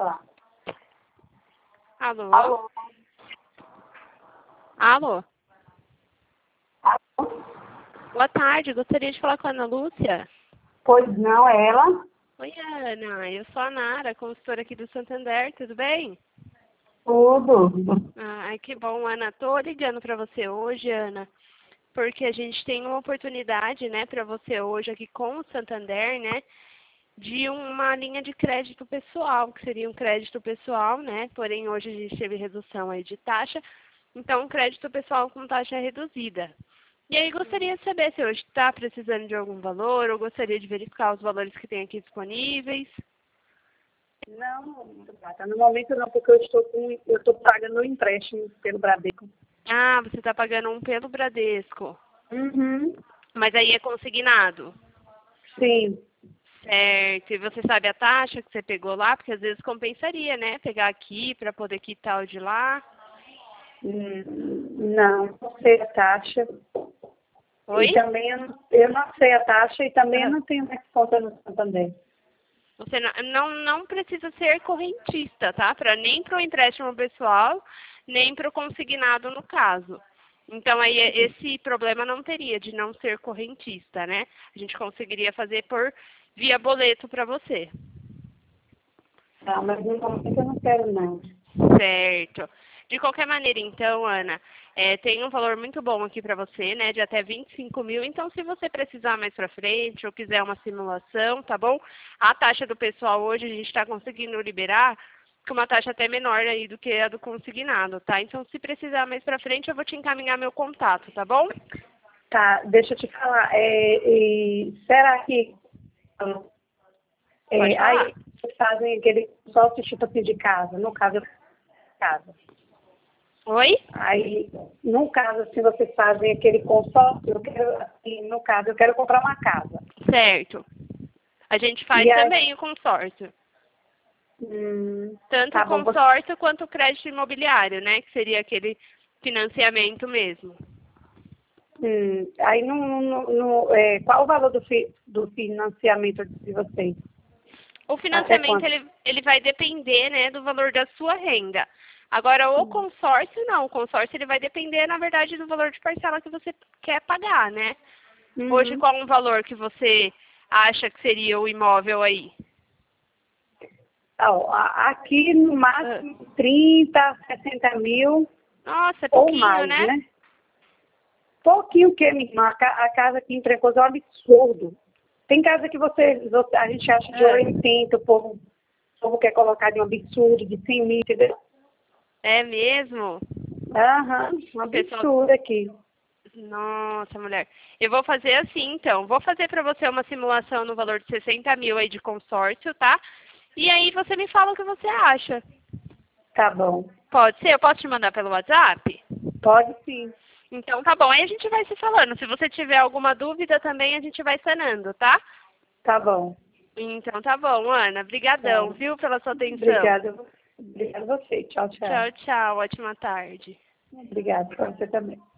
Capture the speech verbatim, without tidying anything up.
falar. Alô? Alô? Alô? Alô? Boa tarde, gostaria de falar com a Ana Lúcia. Pois não, é ela? Oi, Ana, eu sou a Nara, consultora aqui do Santander, tudo bem? Tudo. Ai, que bom, Ana. Tô ligando para você hoje, Ana, porque a gente tem uma oportunidade, né, para você hoje aqui com o Santander, né, de uma linha de crédito pessoal, que seria um crédito pessoal, né, porém hoje a gente teve redução aí de taxa, então um crédito pessoal com taxa reduzida. E aí gostaria de saber se hoje está precisando de algum valor ou gostaria de verificar os valores que tem aqui disponíveis. Não, gata, no momento não, porque eu estou com, eu estou pagando um empréstimo pelo Bradesco. Ah, você está pagando um pelo Bradesco. Uhum. Mas aí é consignado. Sim. Certo. E você sabe a taxa que você pegou lá? Porque às vezes compensaria, né? Pegar aqui para poder quitar o de lá. Hum, Não, não sei a taxa. Oi? E também eu não, eu não sei a taxa e também eu Aham. não tenho mais conta no Santander. Você não, não, não precisa ser correntista, tá? Pra, nem para o empréstimo pessoal, nem para o consignado no caso. Então, aí, esse problema não teria de não ser correntista, né? A gente conseguiria fazer por via boleto para você. Tá, mas no momento eu não quero não. Certo. De qualquer maneira, então, Ana, é, tem um valor muito bom aqui para você, né, de até vinte e cinco mil. Então, se você precisar mais para frente ou quiser uma simulação, tá bom? A taxa do pessoal hoje a gente está conseguindo liberar com uma taxa até menor aí do que a do consignado, tá? Então, se precisar mais para frente, eu vou te encaminhar meu contato, tá bom? Tá, deixa eu te falar. É, e será que Pode é, falar. aí vocês fazem aquele consórcio tipo assim de casa? No caso, eu casa. Oi? Aí, no caso, assim, vocês fazem aquele consórcio, eu quero, assim, no caso, eu quero comprar uma casa. Certo. A gente faz E aí, também o consórcio. hum, Tanto o tá bom, você, consórcio quanto o crédito imobiliário, né? Que seria aquele financiamento mesmo. hum, aí no, no, no- é, qual o valor do, fi, do financiamento de vocês? O Até financiamento quanto? ele, ele vai depender, né, do valor da sua renda. Agora, o Hum, consórcio não. O consórcio ele vai depender, na verdade, do valor de parcela que você quer pagar, né? Hoje, Uhum. qual o valor que você acha que seria o imóvel aí? Ó, a- aqui no Ah, máximo trinta, sessenta mil Nossa, é ou pouquinho, mais, né? né? Pouquinho que, minha irmã, a ca- a casa aqui em Trancoso é um absurdo. Tem casa que você, você- a gente acha de Ah, oitenta, o povo, o povo quer colocar de um absurdo, de cem mil, entendeu? é mesmo? Aham, um O pessoal. absurdo aqui. Nossa, mulher. Eu vou fazer assim, então. Vou fazer para você uma simulação no valor de sessenta mil aí de consórcio, tá? E aí você me fala o que você acha. Tá bom. Pode ser? Eu posso te mandar pelo WhatsApp? Pode sim. Então tá bom. Aí a gente vai se falando. Se você tiver alguma dúvida também, a gente vai sanando, tá? Tá bom. Então tá bom, Ana. Tá. Brigadão, viu, pela sua atenção. Obrigada. Obrigada a você. Tchau, tchau. Tchau, tchau. Ótima tarde. Obrigada para você também.